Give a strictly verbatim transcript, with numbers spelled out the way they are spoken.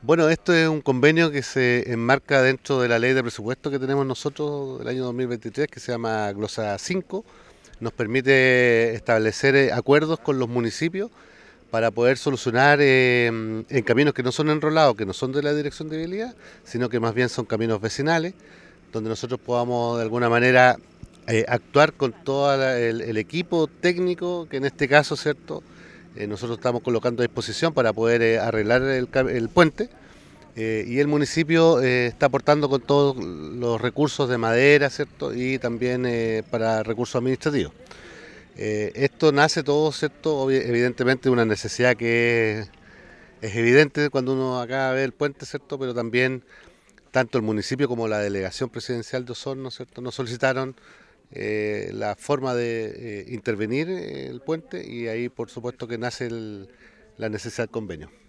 Bueno, esto es un convenio que se enmarca dentro de la ley de presupuesto que tenemos nosotros del año dos mil veintitrés, que se llama Glosa cinco. Nos permite establecer eh, acuerdos con los municipios para poder solucionar eh, en caminos que no son enrolados, que no son de la Dirección de Vialidad, sino que más bien son caminos vecinales, donde nosotros podamos de alguna manera eh, actuar con todo el, el equipo técnico, que en este caso, ¿cierto? Eh, nosotros estamos colocando a disposición para poder eh, arreglar el, el puente. Eh, y el municipio eh, está aportando con todos los recursos de madera, ¿cierto? Y también eh, para recursos administrativos. Eh, esto nace todo, ¿cierto? Evidentemente de una necesidad que es, es evidente cuando uno acá ve el puente, ¿cierto? Pero también tanto el municipio como la delegación presidencial de Osorno, ¿cierto? Nos solicitaron eh, la forma de eh, intervenir el puente y ahí por supuesto que nace el, la necesidad del convenio.